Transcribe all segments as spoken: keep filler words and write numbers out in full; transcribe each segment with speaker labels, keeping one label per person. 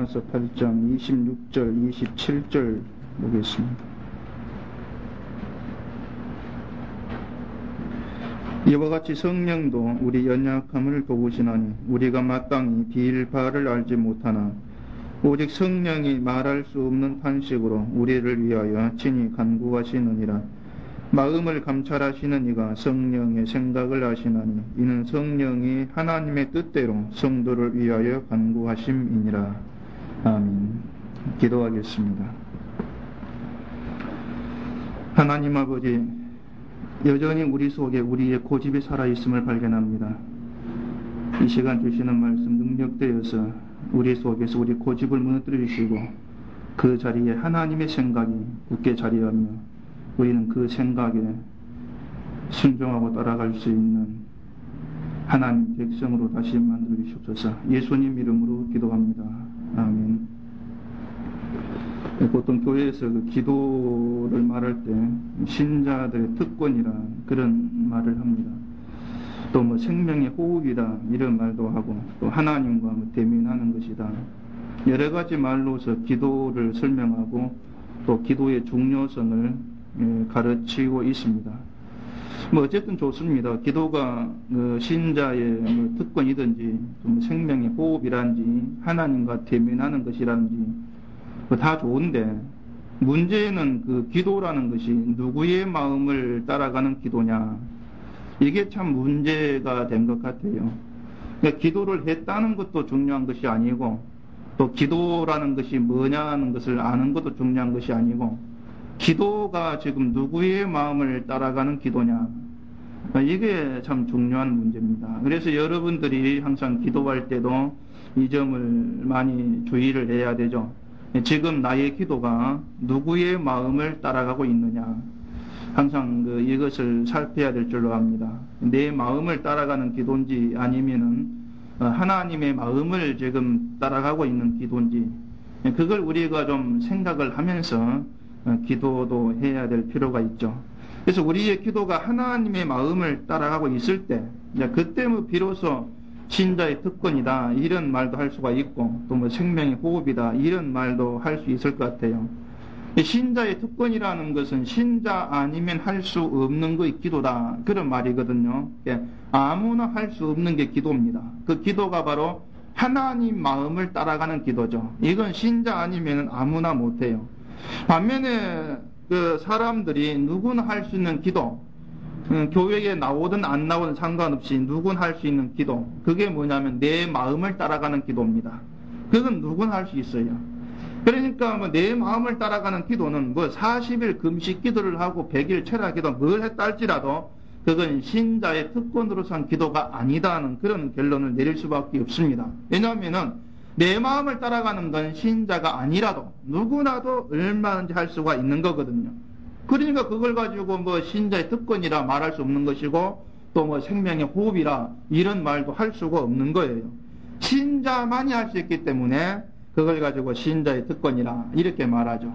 Speaker 1: 로마서 팔 장 이십육 절 이십칠 절 보겠습니다. 이와 같이 성령도 우리 연약함을 도우시나니 우리가 마땅히 빌 바를 알지 못하나 오직 성령이 말할 수 없는 탄식으로 우리를 위하여 친히 간구하시느니라. 마음을 감찰하시는 이가 성령의 생각을 아시나니 이는 성령이 하나님의 뜻대로 성도를 위하여 간구하심이니라. 아멘. 기도하겠습니다. 하나님 아버지, 여전히 우리 속에 우리의 고집이 살아있음을 발견합니다. 이 시간 주시는 말씀 능력되어서 우리 속에서 우리 고집을 무너뜨리시고 그 자리에 하나님의 생각이 굳게 자리하며 우리는 그 생각에 순종하고 따라갈 수 있는 하나님 백성으로 다시 만들어 주시옵소서. 예수님 이름으로 기도합니다. 아멘. 보통 교회에서 그 기도를 말할 때 신자들의 특권이란 그런 말을 합니다. 또 뭐 생명의 호흡이다 이런 말도 하고 또 하나님과 뭐 대면하는 것이다. 여러 가지 말로서 기도를 설명하고 또 기도의 중요성을 가르치고 있습니다. 뭐 어쨌든 좋습니다. 기도가 그 신자의 뭐 특권이든지 좀 생명의 호흡이란지 하나님과 대면하는 것이란지 다 좋은데 문제는 그 기도라는 것이 누구의 마음을 따라가는 기도냐, 이게 참 문제가 된 것 같아요. 그러니까 기도를 했다는 것도 중요한 것이 아니고 또 기도라는 것이 뭐냐는 것을 아는 것도 중요한 것이 아니고 기도가 지금 누구의 마음을 따라가는 기도냐, 이게 참 중요한 문제입니다. 그래서 여러분들이 항상 기도할 때도 이 점을 많이 주의를 해야 되죠. 지금 나의 기도가 누구의 마음을 따라가고 있느냐, 항상 그 이것을 살펴야 될 줄로 압니다. 내 마음을 따라가는 기도인지 아니면은 하나님의 마음을 지금 따라가고 있는 기도인지, 그걸 우리가 좀 생각을 하면서 기도도 해야 될 필요가 있죠. 그래서 우리의 기도가 하나님의 마음을 따라가고 있을 때, 그때 뭐 비로소 신자의 특권이다 이런 말도 할 수가 있고 또 뭐 생명의 호흡이다 이런 말도 할 수 있을 것 같아요. 신자의 특권이라는 것은 신자 아니면 할 수 없는 것이 기도다 그런 말이거든요. 아무나 할 수 없는 게 기도입니다. 그 기도가 바로 하나님 마음을 따라가는 기도죠. 이건 신자 아니면 아무나 못해요. 반면에 그 사람들이 누구나 할 수 있는 기도, 음, 교회에 나오든 안 나오든 상관없이 누구나 할 수 있는 기도, 그게 뭐냐면 내 마음을 따라가는 기도입니다. 그건 누구나 할 수 있어요. 그러니까 뭐 내 마음을 따라가는 기도는 뭐 사십 일 금식 기도를 하고 백 일 철야 기도 뭘 했다 할지라도 그건 신자의 특권으로서 한 기도가 아니다는 그런 결론을 내릴 수밖에 없습니다. 왜냐하면은 내 마음을 따라가는 건 신자가 아니라도 누구나도 얼마든지 할 수가 있는 거거든요. 그러니까 그걸 가지고 뭐 신자의 특권이라 말할 수 없는 것이고 또 뭐 생명의 호흡이라 이런 말도 할 수가 없는 거예요. 신자만이 할 수 있기 때문에 그걸 가지고 신자의 특권이라 이렇게 말하죠.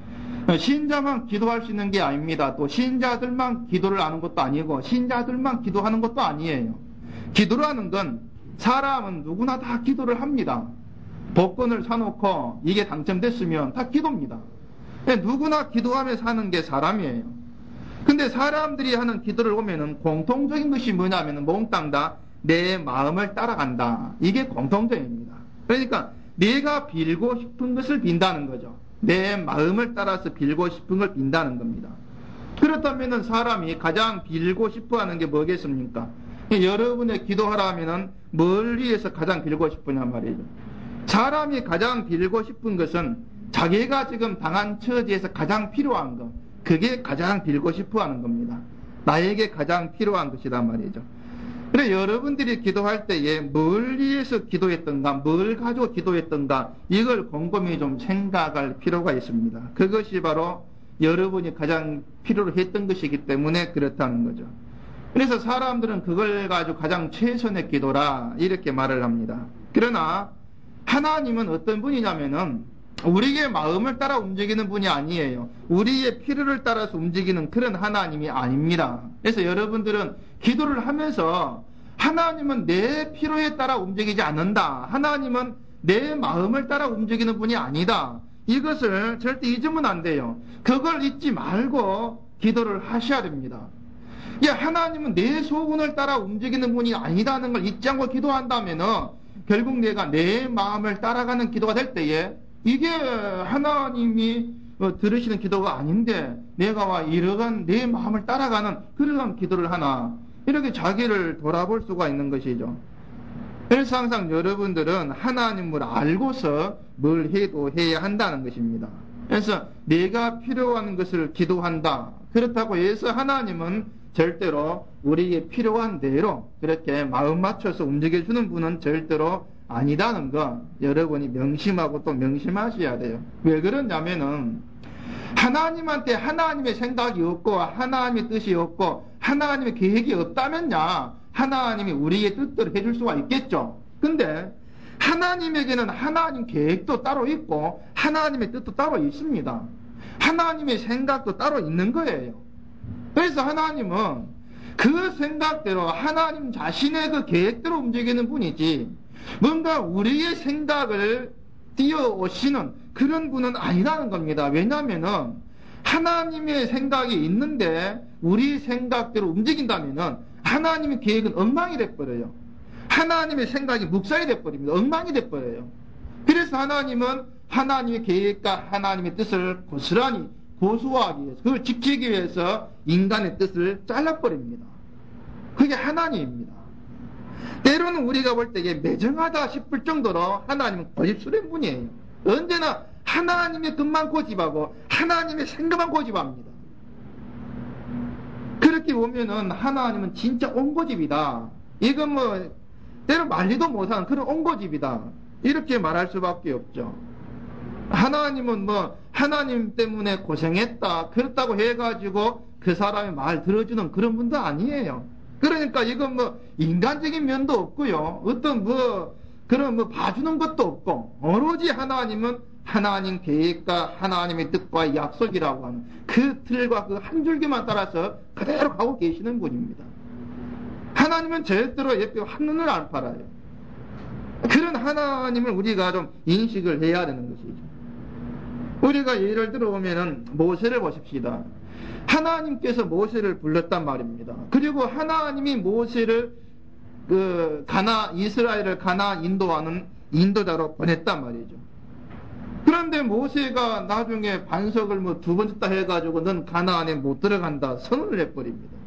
Speaker 1: 신자만 기도할 수 있는 게 아닙니다. 또 신자들만 기도를 하는 것도 아니고 신자들만 기도하는 것도 아니에요. 기도라는 건 사람은 누구나 다 기도를 합니다. 복권을 사놓고 이게 당첨됐으면 다 기도입니다. 누구나 기도하며 사는 게 사람이에요. 근데 사람들이 하는 기도를 보면은 공통적인 것이 뭐냐면 몽땅 다 내 마음을 따라간다. 이게 공통적입니다. 그러니까 내가 빌고 싶은 것을 빈다는 거죠. 내 마음을 따라서 빌고 싶은 걸 빈다는 겁니다. 그렇다면은 사람이 가장 빌고 싶어 하는 게 뭐겠습니까? 여러분의 기도하라 하면은 뭘 위해서 가장 빌고 싶으냐 말이죠. 사람이 가장 빌고 싶은 것은 자기가 지금 당한 처지에서 가장 필요한 것, 그게 가장 빌고 싶어 하는 겁니다. 나에게 가장 필요한 것이란 말이죠. 그래 여러분들이 기도할 때에 뭘 위해서 기도했던가, 뭘 가지고 기도했던가, 이걸 곰곰이 좀 생각할 필요가 있습니다. 그것이 바로 여러분이 가장 필요로 했던 것이기 때문에 그렇다는 거죠. 그래서 사람들은 그걸 가지고 가장 최선의 기도라 이렇게 말을 합니다. 그러나 하나님은 어떤 분이냐면은 우리의 마음을 따라 움직이는 분이 아니에요. 우리의 필요를 따라서 움직이는 그런 하나님이 아닙니다. 그래서 여러분들은 기도를 하면서 하나님은 내 필요에 따라 움직이지 않는다. 하나님은 내 마음을 따라 움직이는 분이 아니다. 이것을 절대 잊으면 안 돼요. 그걸 잊지 말고 기도를 하셔야 됩니다. 예, 하나님은 내 소원을 따라 움직이는 분이 아니다는 걸 잊지 않고 기도한다면은 결국 내가 내 마음을 따라가는 기도가 될 때에 이게 하나님이 들으시는 기도가 아닌데 내가 와 이러한 내 마음을 따라가는 그러한 기도를 하나, 이렇게 자기를 돌아볼 수가 있는 것이죠. 그래서 항상 여러분들은 하나님을 알고서 뭘 해도 해야 한다는 것입니다. 그래서 내가 필요한 것을 기도한다. 그렇다고 해서 하나님은 절대로 우리에게 필요한 대로 그렇게 마음 맞춰서 움직여주는 분은 절대로 아니다는 거 여러분이 명심하고 또 명심하셔야 돼요. 왜 그러냐면은 하나님한테 하나님의 생각이 없고 하나님의 뜻이 없고 하나님의 계획이 없다면야 하나님이 우리의 뜻대로 해줄 수가 있겠죠. 근데 하나님에게는 하나님 계획도 따로 있고 하나님의 뜻도 따로 있습니다. 하나님의 생각도 따로 있는 거예요. 그래서 하나님은 그 생각대로 하나님 자신의 그 계획대로 움직이는 분이지 뭔가 우리의 생각을 띄워오시는 그런 분은 아니라는 겁니다. 왜냐하면은 하나님의 생각이 있는데 우리 생각대로 움직인다면은 하나님의 계획은 엉망이 돼버려요. 하나님의 생각이 묵살이 돼버립니다. 엉망이 돼버려요. 그래서 하나님은 하나님의 계획과 하나님의 뜻을 고스란히 고수하기 위해서, 그걸 지키기 위해서 인간의 뜻을 잘라버립니다. 그게 하나님입니다. 때로는 우리가 볼 때에 매정하다 싶을 정도로 하나님은 고집스러운 분이에요. 언제나 하나님의 뜻만 고집하고 하나님의 생각만 고집합니다. 그렇게 보면은 하나님은 진짜 온고집이다. 이건 뭐 때로 말리도 못하는 그런 온고집이다. 이렇게 말할 수밖에 없죠. 하나님은 뭐 하나님 때문에 고생했다 그렇다고 해가지고 그 사람의 말 들어주는 그런 분도 아니에요. 그러니까 이건 뭐 인간적인 면도 없고요. 어떤 뭐 그런 뭐 봐주는 것도 없고 오로지 하나님은 하나님 계획과 하나님의 뜻과 약속이라고 하는 그 틀과 그 한 줄기만 따라서 그대로 가고 계시는 분입니다. 하나님은 절대로 옆에 한눈을 안 팔아요. 그런 하나님을 우리가 좀 인식을 해야 되는 것이죠. 우리가 예를 들어보면은 모세를 보십시다. 하나님께서 모세를 불렀단 말입니다. 그리고 하나님이 모세를 그 가나 이스라엘을 가나 인도하는 인도자로 보냈단 말이죠. 그런데 모세가 나중에 반석을 뭐 두 번 짓다 해가지고 넌 가나안에 못 들어간다 선언을 해버립니다.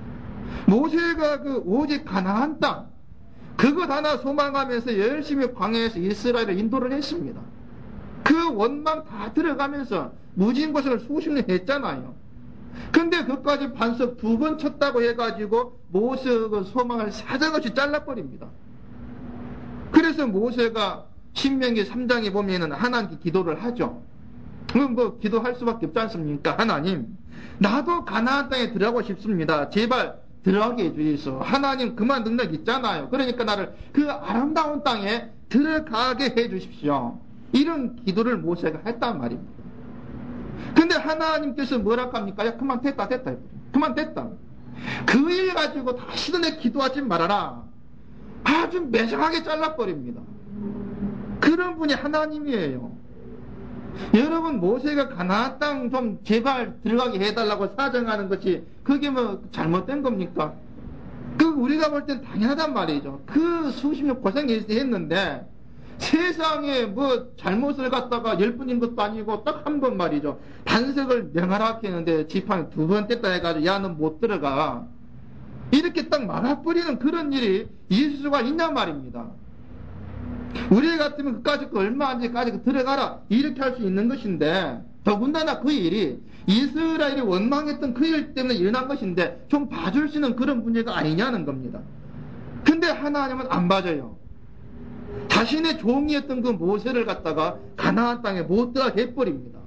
Speaker 1: 모세가 그 오직 가나안 땅 그것 하나 소망하면서 열심히 광야에서 이스라엘을 인도를 했습니다. 그 원망 다 들어가면서 무진고생을 수십 년 했잖아요. 근데 그까지 반석 두 번 쳤다고 해가지고 모세의 소망을 사정없이 잘라버립니다. 그래서 모세가 신명기 삼 장에 보면은 하나님께 기도를 하죠. 그럼 뭐 기도할 수밖에 없지 않습니까? 하나님, 나도 가나안 땅에 들어가고 싶습니다. 제발 들어가게 해주시소. 하나님 그만 능력 있잖아요. 그러니까 나를 그 아름다운 땅에 들어가게 해주십시오. 이런 기도를 모세가 했단 말입니다. 근데 하나님께서 뭐라 합니까? 야, 그만 됐다, 됐다. 그만 됐다. 그 일 가지고 다시는 내 기도하지 말아라. 아주 매정하게 잘라버립니다. 그런 분이 하나님이에요. 여러분, 모세가 가나안 땅 좀 제발 들어가게 해달라고 사정하는 것이 그게 뭐 잘못된 겁니까? 그 우리가 볼 땐 당연하단 말이죠. 그 수십 년 고생했는데 세상에 뭐 잘못을 갖다가 열 번인 것도 아니고 딱 한 번 말이죠. 반석을 명하라고 했는데 지팡이 두 번 뗐다 해가지고 야, 너 못 들어가. 이렇게 딱 말아버리는 그런 일이 있을 수가 있냔 말입니다. 우리 같으면 그까짓 거 얼마 안 전까지 들어가라 이렇게 할 수 있는 것인데 더군다나 그 일이 이스라엘이 원망했던 그 일 때문에 일어난 것인데 좀 봐줄 수 있는 그런 문제가 아니냐는 겁니다. 근데 하나님은 안 봐줘요. 자신의 종이었던 그 모세를 갖다가 가나안 땅에 못 들어가게 해버립니다.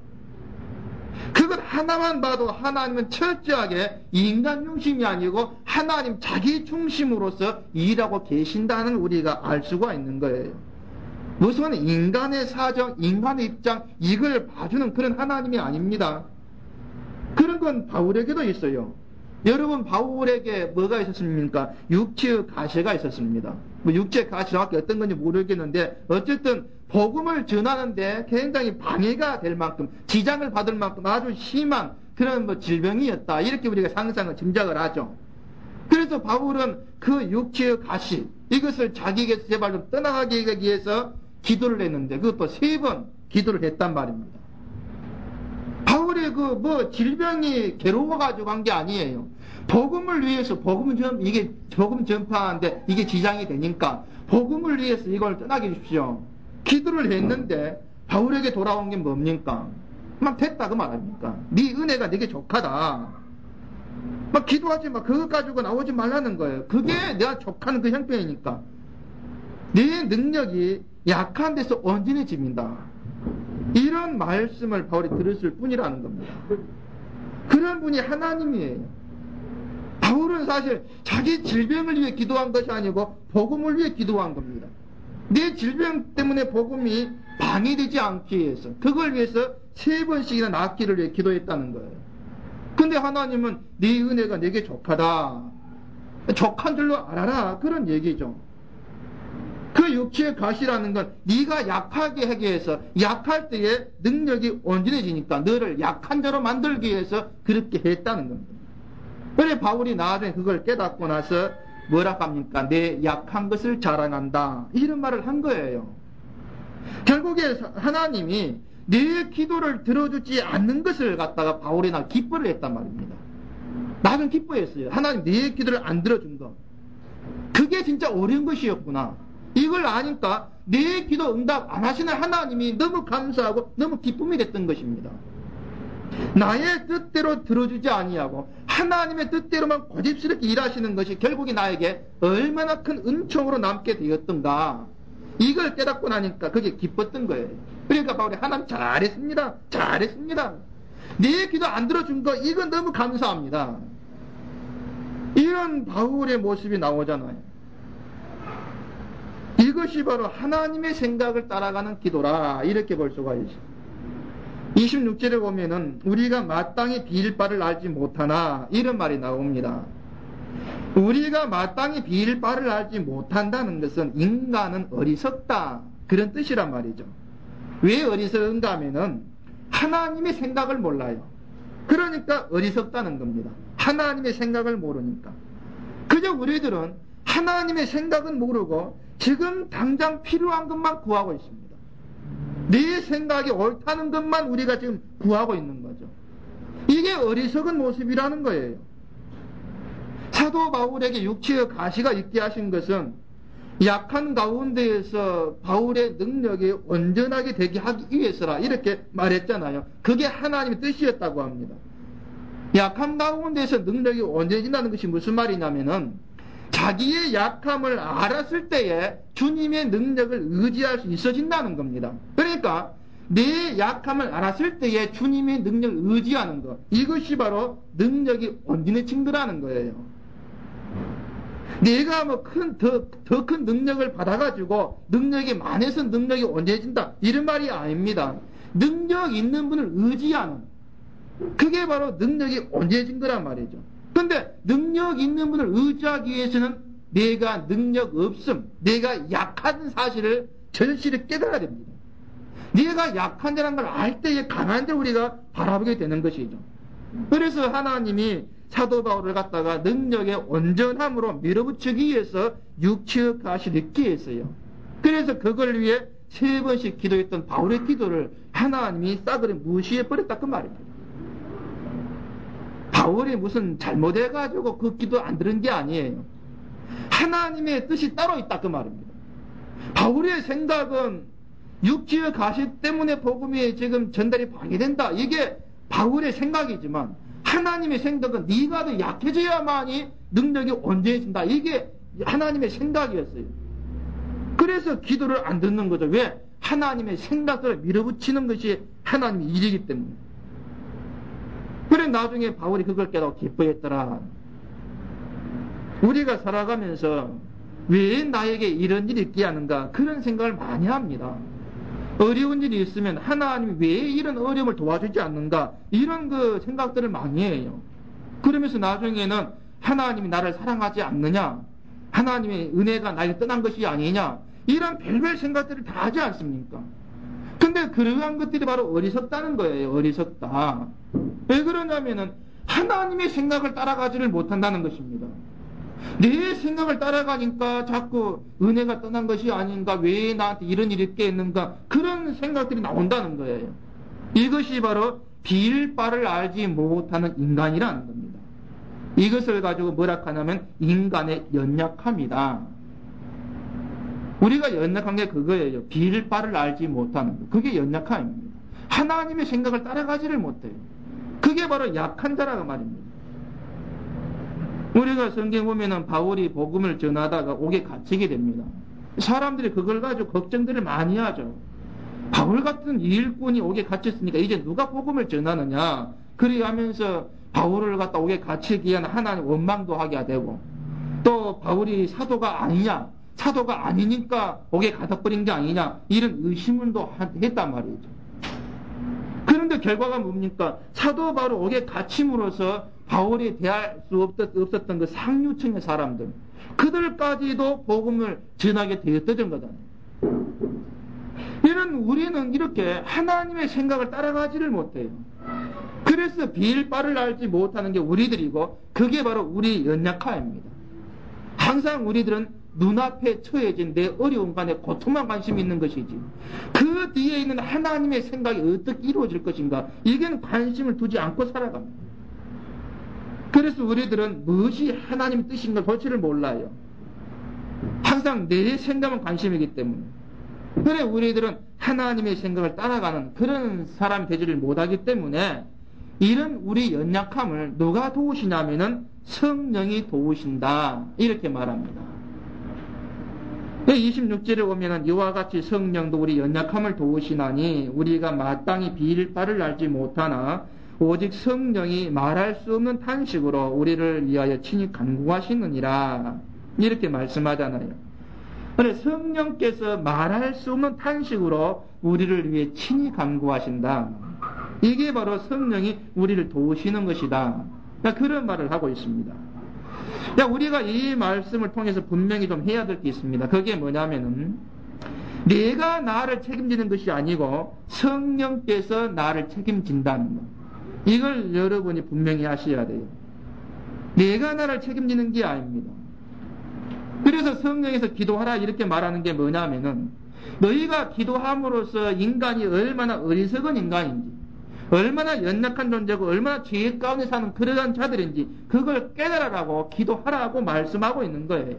Speaker 1: 그것 하나만 봐도 하나님은 철저하게 인간 중심이 아니고 하나님 자기 중심으로서 일하고 계신다는 우리가 알 수가 있는 거예요. 무슨 인간의 사정, 인간의 입장 이걸 봐주는 그런 하나님이 아닙니다. 그런 건 바울에게도 있어요. 여러분, 바울에게 뭐가 있었습니까? 육체의 가시가 있었습니다. 뭐 육체의 가시 정확히 어떤 건지 모르겠는데 어쨌든
Speaker 2: 복음을 전하는데 굉장히 방해가 될 만큼, 지장을 받을 만큼 아주 심한 그런 뭐 질병이었다. 이렇게 우리가 상상을, 짐작을 하죠. 그래서 바울은 그 육체의 가시, 이것을 자기에게서 제발 좀 떠나가게 하기 위해서 기도를 했는데, 그것도 세 번 기도를 했단 말입니다. 바울의 그 뭐 질병이 괴로워가지고 한 게 아니에요. 복음을 위해서, 복음 전, 이게, 복음 전파하는데 이게 지장이 되니까, 복음을 위해서 이걸 떠나게 해주십시오. 기도를 했는데, 바울에게 돌아온 게 뭡니까? 막 됐다, 그 말입니까? 네 은혜가 내게 족하다. 막 기도하지 마. 그거 가지고 나오지 말라는 거예요. 그게 내가 족하는 그 형편이니까. 네 능력이 약한 데서 온전해집니다. 이런 말씀을 바울이 들었을 뿐이라는 겁니다. 그런 분이 하나님이에요. 바울은 사실 자기 질병을 위해 기도한 것이 아니고 복음을 위해 기도한 겁니다. 내 질병 때문에 복음이 방해되지 않기 위해서, 그걸 위해서 세 번씩이나 낫기를 위해 기도했다는 거예요. 근데 하나님은 네 은혜가 내게 족하다. 족한 줄로 알아라. 그런 얘기죠. 그 육체의 가시라는 건 네가 약하게 하기 위해서, 약할 때에 능력이 온전해지니까 너를 약한 자로 만들기 위해서 그렇게 했다는 겁니다. 그래 바울이 나중에 그걸 깨닫고 나서 뭐라 합니까? 내 약한 것을 자랑한다. 이런 말을 한 거예요. 결국에 하나님이 내 기도를 들어주지 않는 것을 갖다가 바울이 나 기뻐를 했단 말입니다. 나는 기뻐했어요. 하나님 내 기도를 안 들어준 거. 그게 진짜 어려운 것이었구나. 이걸 아니까 내 기도 응답 안 하시는 하나님이 너무 감사하고 너무 기쁨이 됐던 것입니다. 나의 뜻대로 들어주지 아니하고 하나님의 뜻대로만 고집스럽게 일하시는 것이 결국에 나에게 얼마나 큰 은총으로 남게 되었던가. 이걸 깨닫고 나니까 그게 기뻤던 거예요. 그러니까 바울이 하나님 잘했습니다. 잘했습니다. 내 기도 안 들어준 거 이건 너무 감사합니다. 이런 바울의 모습이 나오잖아요. 이것이 바로 하나님의 생각을 따라가는 기도라. 이렇게 볼 수가 있어요. 이십육 절에 보면은 우리가 마땅히 비일 바를 알지 못하나 이런 말이 나옵니다. 우리가 마땅히 비일 바를 알지 못한다는 것은 인간은 어리석다 그런 뜻이란 말이죠. 왜 어리석은가 하면은 하나님의 생각을 몰라요. 그러니까 어리석다는 겁니다. 하나님의 생각을 모르니까. 그저 우리들은 하나님의 생각은 모르고 지금 당장 필요한 것만 구하고 있습니다. 내 생각이 옳다는 것만 우리가 지금 구하고 있는 거죠. 이게 어리석은 모습이라는 거예요. 사도 바울에게 육체의 가시가 있게 하신 것은 약한 가운데에서 바울의 능력이 온전하게 되게 하기 위해서라 이렇게 말했잖아요. 그게 하나님의 뜻이었다고 합니다. 약한 가운데에서 능력이 온전해진다는 것이 무슨 말이냐면은 자기의 약함을 알았을 때에 주님의 능력을 의지할 수 있어진다는 겁니다. 그러니까 내 약함을 알았을 때에 주님의 능력을 의지하는 것, 이것이 바로 능력이 온전해진 거라는 거예요. 내가 뭐 큰, 더, 더 큰 능력을 받아가지고 능력이 많아서 능력이 온전해진다 이런 말이 아닙니다. 능력 있는 분을 의지하는, 그게 바로 능력이 온전해진 거란 말이죠. 근데 능력 있는 분을 의지하기 위해서는 내가 능력 없음, 내가 약한 사실을 절실히 깨달아야 됩니다. 내가 약한 자라는 걸 알 때에 강한 자 우리가 바라보게 되는 것이죠. 그래서 하나님이 사도 바울을 갖다가 능력의 온전함으로 밀어붙이기 위해서 육체의 가시를 있게 했어요. 그래서 그걸 위해 세 번씩 기도했던 바울의 기도를 하나님이 싸그리 무시해버렸다 그 말입니다. 바울이 무슨 잘못해가지고 그 기도 안 들은 게 아니에요. 하나님의 뜻이 따로 있다 그 말입니다. 바울의 생각은 육체의 가시 때문에 복음이 지금 전달이 방해된다. 이게 바울의 생각이지만 하나님의 생각은 네가 더 약해져야만이 능력이 온전해진다. 이게 하나님의 생각이었어요. 그래서 기도를 안 듣는 거죠. 왜? 하나님의 생각을 밀어붙이는 것이 하나님의 일이기 때문에. 그래 나중에 바울이 그걸 깨닫고 기뻐했더라. 우리가 살아가면서 왜 나에게 이런 일이 있게 하는가 그런 생각을 많이 합니다. 어려운 일이 있으면 하나님이 왜 이런 어려움을 도와주지 않는가 이런 그 생각들을 많이 해요. 그러면서 나중에는 하나님이 나를 사랑하지 않느냐, 하나님의 은혜가 나를 떠난 것이 아니냐, 이런 별별 생각들을 다 하지 않습니까? 근데 그러한 것들이 바로 어리석다는 거예요. 어리석다. 왜 그러냐면은 하나님의 생각을 따라가지를 못한다는 것입니다. 내 생각을 따라가니까 자꾸 은혜가 떠난 것이 아닌가, 왜 나한테 이런 일이 있겠는가, 그런 생각들이 나온다는 거예요. 이것이 바로 빌 바를 알지 못하는 인간이라는 겁니다. 이것을 가지고 뭐라 하냐면 인간의 연약함이다. 우리가 연약한 게 그거예요. 빌 바를 알지 못하는 거. 그게 연약함입니다. 하나님의 생각을 따라가지를 못해요. 그게 바로 약한 자라고 말입니다. 우리가 성경 보면은 바울이 복음을 전하다가 옥에 갇히게 됩니다. 사람들이 그걸 가지고 걱정들을 많이 하죠. 바울 같은 일꾼이 옥에 갇혔으니까 이제 누가 복음을 전하느냐. 그리 하면서 바울을 갖다 옥에 갇히기 위한 하나님 원망도 하게 되고, 또 바울이 사도가 아니냐, 사도가 아니니까 옥에 가둬버린 게 아니냐, 이런 의심도 했단 말이죠. 그런데 결과가 뭡니까? 사도 바로 옥에 갇힘으로써 바울이 대할 수 없었던 그 상류층의 사람들, 그들까지도 복음을 전하게 되었던 거잖아요. 이런 우리는 이렇게 하나님의 생각을 따라가지를 못해요. 그래서 빌 바를 알지 못하는 게 우리들이고, 그게 바로 우리 연약함입니다. 항상 우리들은 눈앞에 처해진 내 어려운 간에 고통만 관심이 있는 것이지, 그 뒤에 있는 하나님의 생각이 어떻게 이루어질 것인가, 이게는 관심을 두지 않고 살아갑니다. 그래서 우리들은 무엇이 하나님의 뜻인가 도대체를 몰라요. 항상 내 생각만 관심이기 때문에. 그래 우리들은 하나님의 생각을 따라가는 그런 사람이 되지를 못하기 때문에, 이런 우리 연약함을 누가 도우시냐면은 성령이 도우신다, 이렇게 말합니다. 이십육 절에 보면은 이와 같이 성령도 우리 연약함을 도우시나니 우리가 마땅히 빌 바를 알지 못하나 오직 성령이 말할 수 없는 탄식으로 우리를 위하여 친히 간구하시느니라, 이렇게 말씀하잖아요. 그래 성령께서 말할 수 없는 탄식으로 우리를 위해 친히 간구하신다. 이게 바로 성령이 우리를 도우시는 것이다. 그런 말을 하고 있습니다. 우리가 이 말씀을 통해서 분명히 좀 해야 될 게 있습니다. 그게 뭐냐면은 내가 나를 책임지는 것이 아니고 성령께서 나를 책임진다는 것. 이걸 여러분이 분명히 하셔야 돼요. 내가 나를 책임지는 게 아닙니다. 그래서 성령에서 기도하라 이렇게 말하는 게 뭐냐면은, 너희가 기도함으로써 인간이 얼마나 어리석은 인간인지, 얼마나 연약한 존재고 얼마나 죄 가운데 사는 그러한 자들인지 그걸 깨달으라고 기도하라고 말씀하고 있는 거예요.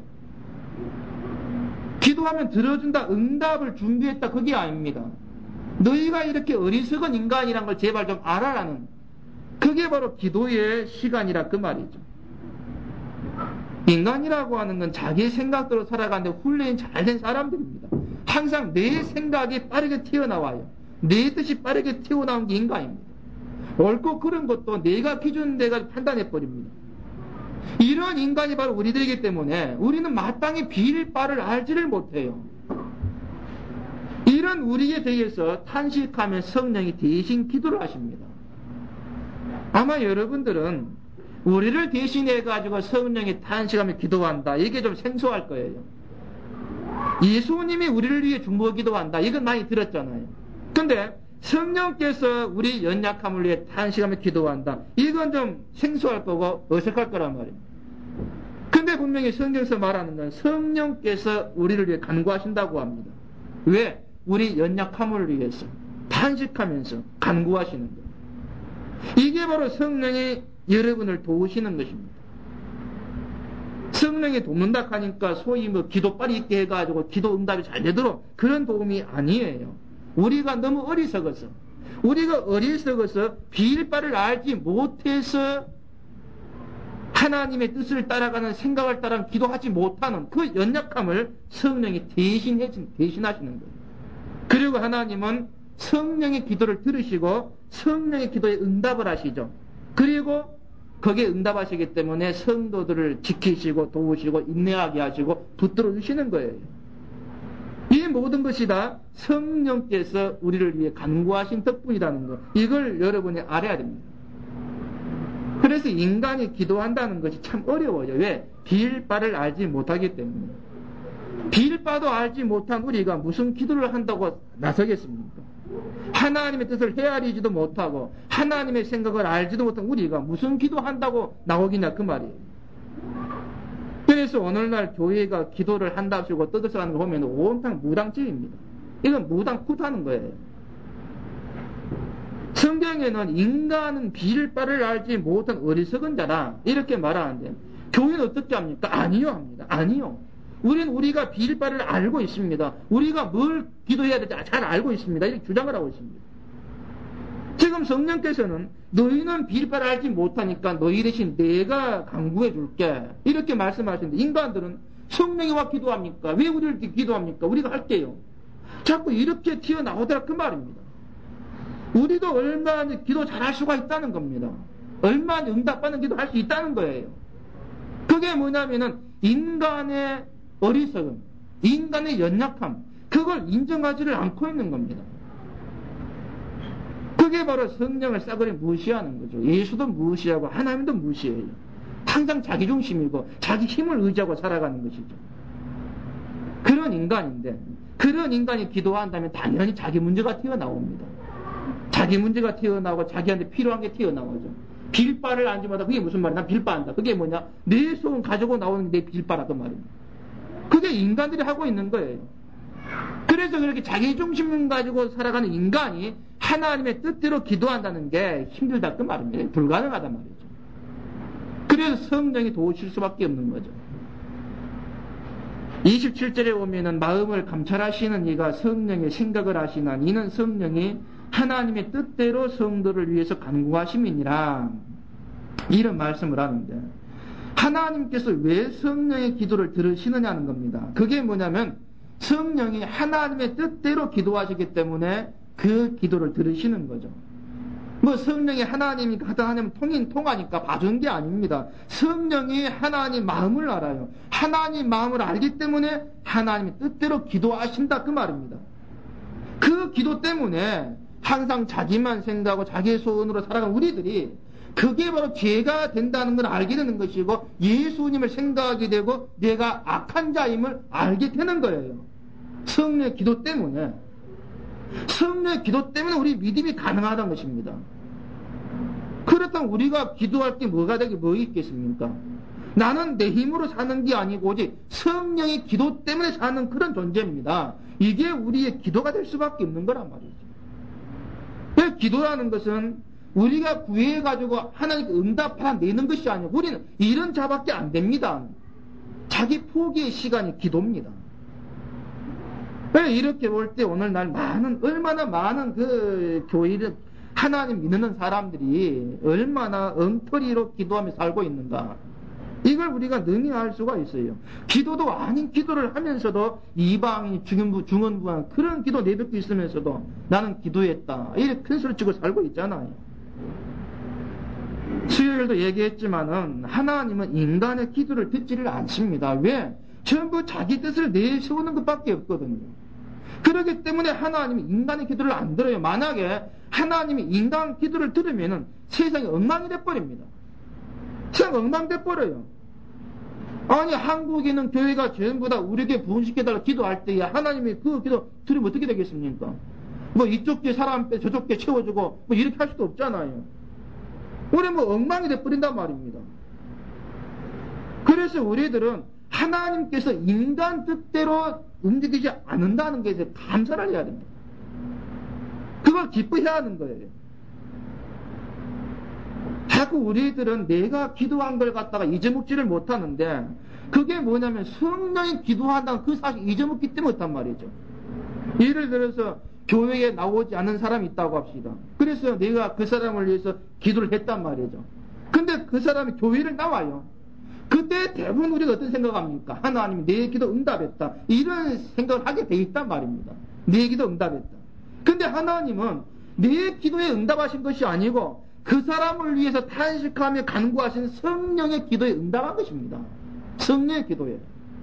Speaker 2: 기도하면 들어준다, 응답을 준비했다, 그게 아닙니다. 너희가 이렇게 어리석은 인간이란 걸 제발 좀 알아라는, 그게 바로 기도의 시간이라 그 말이죠. 인간이라고 하는 건 자기 생각대로 살아가는데 훈련이 잘된 사람들입니다. 항상 내 생각이 빠르게 튀어나와요. 내 뜻이 빠르게 튀어나온 게 인간입니다. 옳고 그른 것도 내가 기준 내가 판단해버립니다. 이런 인간이 바로 우리들이기 때문에 우리는 마땅히 빌 바를 알지를 못해요. 이런 우리에 대해서 탄식하면 성령이 대신 기도를 하십니다. 아마 여러분들은 우리를 대신해가지고 성령이 탄식하며 기도한다, 이게 좀 생소할 거예요. 예수님이 우리를 위해 중보 기도한다, 이건 많이 들었잖아요. 근데 성령께서 우리 연약함을 위해 탄식하며 기도한다, 이건 좀 생소할 거고 어색할 거란 말이에요. 근데 분명히 성경에서 말하는 건 성령께서 우리를 위해 간구하신다고 합니다. 왜? 우리 연약함을 위해서 탄식하면서 간구하시는 거예요. 이게 바로 성령이 여러분을 도우시는 것입니다. 성령이 돕는다 하니까 소위 뭐 기도빨이 있게 해가지고 기도 응답이 잘 되도록 그런 도움이 아니에요. 우리가 너무 어리석어서, 우리가 어리석어서 빌 바를 알지 못해서 하나님의 뜻을 따라가는 생각을 따라 기도하지 못하는 그 연약함을 성령이 대신해, 대신하시는 거예요. 그리고 하나님은 성령의 기도를 들으시고 성령의 기도에 응답을 하시죠. 그리고 거기에 응답하시기 때문에 성도들을 지키시고 도우시고 인내하게 하시고 붙들어 주시는 거예요. 이 모든 것이 다 성령께서 우리를 위해 간구하신 덕분이라는 것, 이걸 여러분이 알아야 됩니다. 그래서 인간이 기도한다는 것이 참 어려워요. 왜? 빌 바를 알지 못하기 때문에. 빌 바도 알지 못한 우리가 무슨 기도를 한다고 나서겠습니까? 하나님의 뜻을 헤아리지도 못하고 하나님의 생각을 알지도 못한 우리가 무슨 기도한다고 나오기냐 그 말이에요. 그래서 오늘날 교회가 기도를 한답시고 떠들어가는 거 보면 온통 무당집입니다. 이건 무당굿하는 거예요. 성경에는 인간은 빌 바를 알지 못한 어리석은 자라 이렇게 말하는데 교회는 어떻게 합니까? 아니요 합니다. 아니요. 우리는 우리가 빌 바를 알고 있습니다. 우리가 뭘 기도해야 될지 잘 알고 있습니다. 이렇게 주장을 하고 있습니다. 지금 성령께서는 너희는 빌 바를 알지 못하니까 너희 대신 내가 강구해 줄게 이렇게 말씀하시는데 인간들은 성령이 와 기도합니까? 왜 우리를 기도합니까? 우리가 할게요. 자꾸 이렇게 튀어나오더라 그 말입니다. 우리도 얼마나 기도 잘할 수가 있다는 겁니다. 얼마나 응답받는 기도 할 수 있다는 거예요. 그게 뭐냐면은 인간의 어리석음, 인간의 연약함, 그걸 인정하지를 않고 있는 겁니다. 그게 바로 성령을 싸그리 무시하는 거죠. 예수도 무시하고 하나님도 무시해요. 항상 자기 중심이고 자기 힘을 의지하고 살아가는 것이죠. 그런 인간인데 그런 인간이 기도한다면 당연히 자기 문제가 튀어나옵니다. 자기 문제가 튀어나오고 자기한테 필요한 게 튀어나오죠. 빌바를 안지 마다 그게 무슨 말이야? 난 빌바한다. 그게 뭐냐? 내 소원 가지고 나오는 게 내 빌바라 그 말입니다. 그게 인간들이 하고 있는 거예요. 그래서 그렇게 자기 중심 가지고 살아가는 인간이 하나님의 뜻대로 기도한다는 게 힘들다 그 말입니다. 불가능하단 말이죠. 그래서 성령이 도우실 수밖에 없는 거죠. 이십칠 절에 보면은 마음을 감찰하시는 이가 성령의 생각을 하시나 이는 성령이 하나님의 뜻대로 성도를 위해서 간구하심이니라 이런 말씀을 하는데 하나님께서 왜 성령의 기도를 들으시느냐는 겁니다. 그게 뭐냐면 성령이 하나님의 뜻대로 기도하시기 때문에 그 기도를 들으시는 거죠. 뭐 성령이 하나님이 하다 하나님 통인 통하니까 봐준 게 아닙니다. 성령이 하나님 마음을 알아요. 하나님 마음을 알기 때문에 하나님의 뜻대로 기도하신다 그 말입니다. 그 기도 때문에 항상 자기만 생각하고 자기의 소원으로 살아간 우리들이 그게 바로 죄가 된다는 걸 알게 되는 것이고 예수님을 생각하게 되고 내가 악한 자임을 알게 되는 거예요. 성령의 기도 때문에. 성령의 기도 때문에 우리 믿음이 가능하다는 것입니다. 그렇다면 우리가 기도할 게 뭐가 되게 뭐 있겠습니까? 나는 내 힘으로 사는 게 아니고 오직 성령의 기도 때문에 사는 그런 존재입니다. 이게 우리의 기도가 될 수밖에 없는 거란 말이죠. 기도라는 것은 우리가 구해가지고 하나님께 응답하라 내는 것이 아니고 우리는 이런 자밖에 안 됩니다. 자기 포기의 시간이 기도입니다. 이렇게 볼 때 오늘날 많은 얼마나 많은 그 교회를 하나님 믿는 사람들이 얼마나 엉터리로 기도하며 살고 있는가 이걸 우리가 능히 알 수가 있어요. 기도도 아닌 기도를 하면서도 이방인 중원부 중원부한 그런 기도 내뱉고 있으면서도 나는 기도했다 이렇게 큰 소리 치고 살고 있잖아요. 수요일도 얘기했지만은 하나님은 인간의 기도를 듣지를 않습니다. 왜? 전부 자기 뜻을 내세우는 것밖에 없거든요. 그렇기 때문에 하나님이 인간의 기도를 안 들어요. 만약에 하나님이 인간 기도를 들으면은 세상이 엉망이 돼버립니다. 세상 엉망 돼버려요. 아니 한국에는 교회가 전부 다 우리에게 부흥시켜달라 기도할 때에 하나님이 그 기도 들으면 어떻게 되겠습니까? 뭐 이쪽 게 사람 빼 저쪽 게 채워주고 뭐 이렇게 할 수도 없잖아요. 우리 뭐 엉망이 돼버린단 말입니다. 그래서 우리들은 하나님께서 인간 뜻대로 움직이지 않는다는 게 이제 감사를 해야 됩니다. 그걸 기뻐해야 하는 거예요. 자꾸 우리들은 내가 기도한 걸 갖다가 잊어먹지를 못하는데 그게 뭐냐면 성령이 기도한다는 그 사실 잊어먹기 때문에 그렇단 말이죠. 예를 들어서 교회에 나오지 않는 사람이 있다고 합시다. 그래서 내가 그 사람을 위해서 기도를 했단 말이죠. 근데 그 사람이 교회를 나와요. 그때 대부분 우리가 어떤 생각합니까? 하나님이 내 기도 응답했다. 이런 생각을 하게 돼 있단 말입니다. 내 기도 응답했다. 근데 하나님은 내 기도에 응답하신 것이 아니고 그 사람을 위해서 탄식하며 간구하신 성령의 기도에 응답한 것입니다. 성령의 기도에.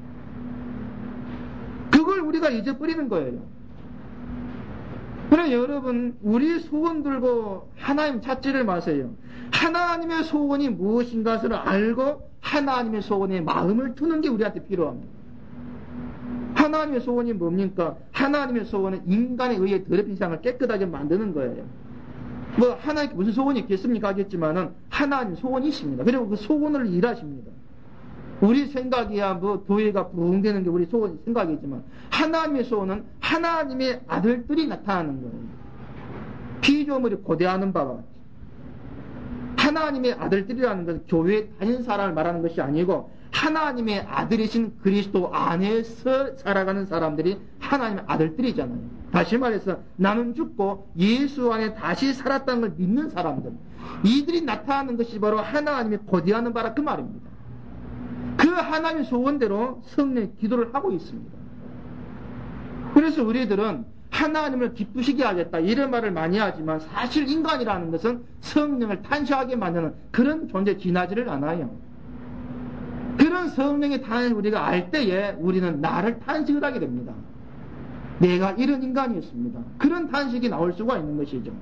Speaker 2: 그걸 우리가 잊어버리는 거예요. 그래 여러분 우리 소원 들고 하나님 찾지를 마세요. 하나님의 소원이 무엇인가 것을 알고 하나님의 소원에 마음을 두는 게 우리한테 필요합니다. 하나님의 소원이 뭡니까? 하나님의 소원은 인간에 의해 더럽힌 세상을 깨끗하게 만드는 거예요. 뭐 하나님께 무슨 소원이 있겠습니까? 하겠지만은 하나님 소원이 있습니다. 그리고 그 소원을 일하십니다. 우리 생각이야 뭐 교회가 부흥되는 게 우리 소원 생각이지만 하나님의 소원은 하나님의 아들들이 나타나는 거예요. 피조물이 고대하는 바와 같이 하나님의 아들들이라는 것은 교회에 다니는 사람을 말하는 것이 아니고 하나님의 아들이신 그리스도 안에서 살아가는 사람들이 하나님의 아들들이잖아요. 다시 말해서 나는 죽고 예수 안에 다시 살았다는 걸 믿는 사람들, 이들이 나타나는 것이 바로 하나님의 고대하는 바라 그 말입니다. 그 하나님의 소원대로 성령의 기도를 하고 있습니다. 그래서 우리들은 하나님을 기쁘시게 하겠다 이런 말을 많이 하지만 사실 인간이라는 것은 성령을 탄식하게 만드는 그런 존재 지나지를 않아요. 그런 성령의 탄식을 우리가 알 때에 우리는 나를 탄식을 하게 됩니다. 내가 이런 인간이었습니다. 그런 탄식이 나올 수가 있는 것이죠.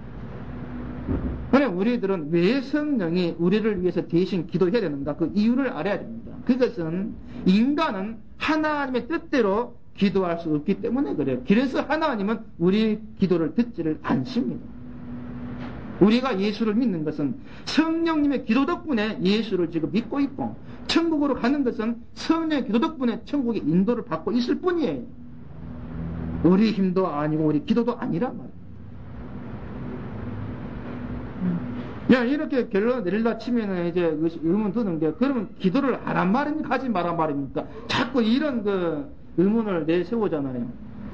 Speaker 2: 그러나 우리들은 왜 성령이 우리를 위해서 대신 기도해야 되는가? 그 이유를 알아야 됩니다. 그것은 인간은 하나님의 뜻대로 기도할 수 없기 때문에 그래요. 그래서 하나님은 우리 기도를 듣지를 않습니다. 우리가 예수를 믿는 것은 성령님의 기도 덕분에 예수를 지금 믿고 있고 천국으로 가는 것은 성령의 기도 덕분에 천국의 인도를 받고 있을 뿐이에요. 우리 힘도 아니고 우리 기도도 아니란 말이에요. 야, 이렇게 결론을 내리려 치면은 이제 의문 드는 게, 그러면 기도를 하란 말입니까? 하지 말란 말입니까? 자꾸 이런 그 의문을 내세우잖아요.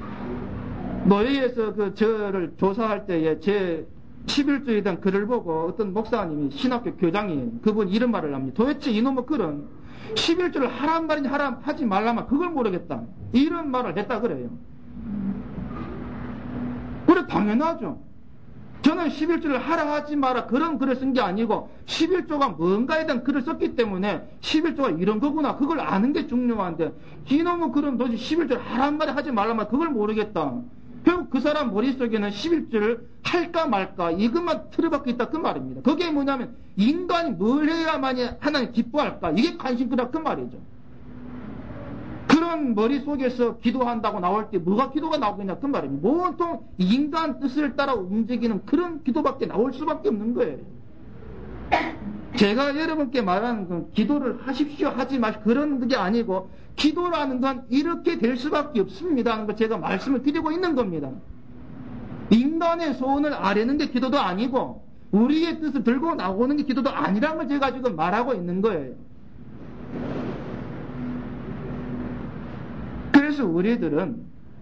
Speaker 2: 노예에서 그 저를 조사할 때에 제 십일 주에 대한 글을 보고 어떤 목사님이 신학교 교장이에요. 그분 이런 말을 합니다. 도대체 이놈의 글은 십일 주를 하란 말인지 하란 하지 말라면 그걸 모르겠다. 이런 말을 했다 그래요. 그래, 당연하죠. 저는 십일 주를 하라 하지 마라 그런 글을 쓴 게 아니고 십일 조가 뭔가에 대한 글을 썼기 때문에 십일 조가 이런 거구나 그걸 아는 게 중요한데 이놈은 그럼 도대체 십일 주를 하란 말이 하지 말란 말 그걸 모르겠다. 결국 그 사람 머릿속에는 십일 주를 할까 말까 이것만 틀어박혀 있다 그 말입니다. 그게 뭐냐면 인간이 뭘 해야만이 하나님 기뻐할까 이게 관심이다 그 말이죠. 그런 머릿속에서 기도한다고 나올 때 뭐가 기도가 나오겠냐 그 말입니다. 온통 인간 뜻을 따라 움직이는 그런 기도밖에 나올 수밖에 없는 거예요. 제가 여러분께 말하는 건 기도를 하십시오 하지 마십시오 그런 게 아니고 기도라는 건 이렇게 될 수밖에 없습니다 하는 거 제가 말씀을 드리고 있는 겁니다. 인간의 소원을 아뢰는 게 기도도 아니고 우리의 뜻을 들고 나오는 게 기도도 아니라는 걸 제가 지금 말하고 있는 거예요. 그래서 우리들은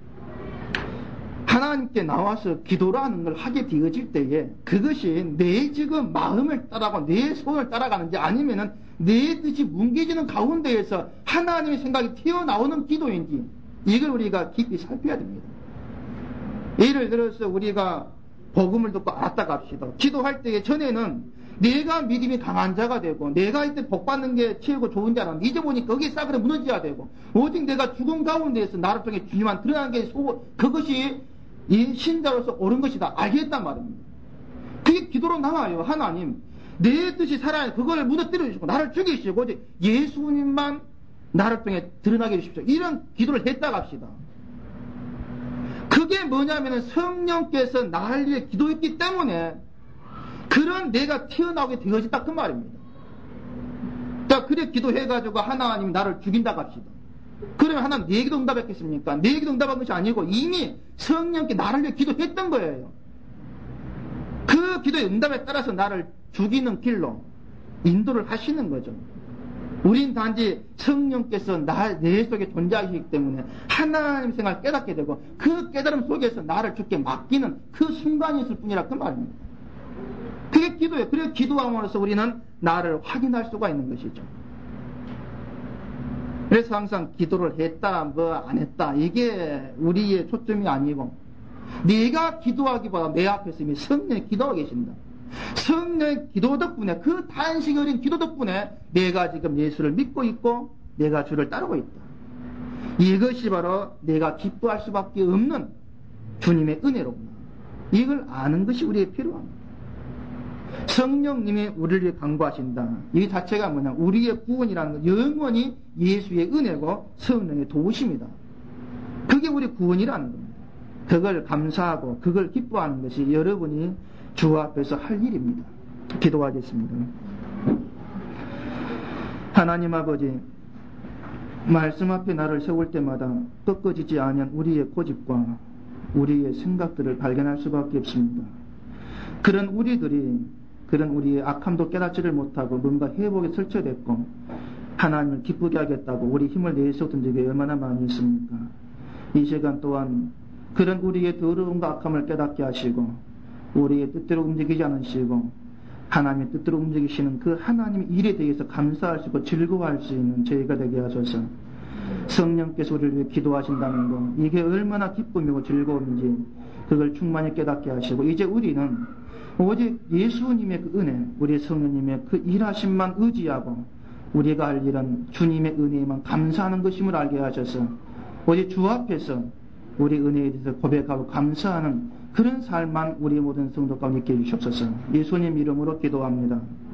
Speaker 2: 하나님께 나와서 기도라는 걸 하게 되어질 때에 그것이 내 지금 마음을 따라가고 내 손을 따라가는지 아니면은 내 뜻이 뭉개지는 가운데에서 하나님의 생각이 튀어나오는 기도인지 이걸 우리가 깊이 살펴야 됩니다. 예를 들어서 우리가 복음을 듣고 알았다 갑시다. 기도할 때에 전에는 내가 믿음이 강한 자가 되고 내가 이때 복받는 게 최고 좋은 자라는 잊어보니까 거기에 싸그려 무너져야 되고 오직 내가 죽은 가운데에서 나를 통해 주님만 드러나는 게 소, 그것이 이 신자로서 옳은 것이다 알겠단 말입니다. 그게 기도로 나와요. 하나님 내 뜻이 살아야 그걸 무너뜨려 주시고 나를 죽이시고 오직 예수님만 나를 통해 드러나게 해주십시오. 이런 기도를 했다 갑시다. 그게 뭐냐면 성령께서 나를 위해 기도했기 때문에 그런 내가 튀어나오게 되어졌다 그 말입니다. 자, 그래 기도해가지고 하나님 나를 죽인다 갑시다. 그러면 하나님 내 기도 응답했겠습니까? 내 기도 응답한 것이 아니고 이미 성령께 나를 위해 기도했던 거예요. 그 기도의 응답에 따라서 나를 죽이는 길로 인도를 하시는 거죠. 우린 단지 성령께서 나, 내 속에 존재하시기 때문에 하나님 생각을 깨닫게 되고 그 깨달음 속에서 나를 죽게 맡기는 그 순간이 있을 뿐이라 그 말입니다. 그게 기도예요. 그래서 기도함으로써 우리는 나를 확인할 수가 있는 것이죠. 그래서 항상 기도를 했다, 뭐 안 했다, 이게 우리의 초점이 아니고, 내가 기도하기보다 내 앞에서 이미 성령이 기도하고 계신다. 성령의 기도 덕분에, 그 탄식 어린 기도 덕분에 내가 지금 예수를 믿고 있고, 내가 주를 따르고 있다. 이것이 바로 내가 기뻐할 수밖에 없는 주님의 은혜로구나. 이걸 아는 것이 우리에게 필요합니다. 성령님이 우리를 위해 강구하신다. 이 자체가 뭐냐? 우리의 구원이라는 건 영원히 예수의 은혜고 성령의 도우심이다. 그게 우리 구원이라는 겁니다. 그걸 감사하고 그걸 기뻐하는 것이 여러분이 주 앞에서 할 일입니다. 기도하겠습니다. 하나님 아버지, 말씀 앞에 나를 세울 때마다 꺾어지지 않은 우리의 고집과 우리의 생각들을 발견할 수밖에 없습니다. 그런 우리들이 그런 우리의 악함도 깨닫지를 못하고 뭔가 회복에 설쳐됐고 하나님을 기쁘게 하겠다고 우리 힘을 내세웠던 적이 얼마나 많이 있습니까? 이 시간 또한 그런 우리의 더러움과 악함을 깨닫게 하시고 우리의 뜻대로 움직이지 않으시고 하나님의 뜻대로 움직이시는 그 하나님의 일에 대해서 감사할 수 있고 즐거워할 수 있는 저희가 되게 하소서. 성령께서 우리를 위해 기도하신다는 것, 이게 얼마나 기쁨이고 즐거움인지 그걸 충만히 깨닫게 하시고 이제 우리는 오직 예수님의 그 은혜, 우리 성령님의 그 일하심만 의지하고 우리가 할 일은 주님의 은혜에만 감사하는 것임을 알게 하셔서 오직 주 앞에서 우리 은혜에 대해서 고백하고 감사하는 그런 삶만 우리 모든 성도 가운데 있게 해주시옵소서. 예수님 이름으로 기도합니다.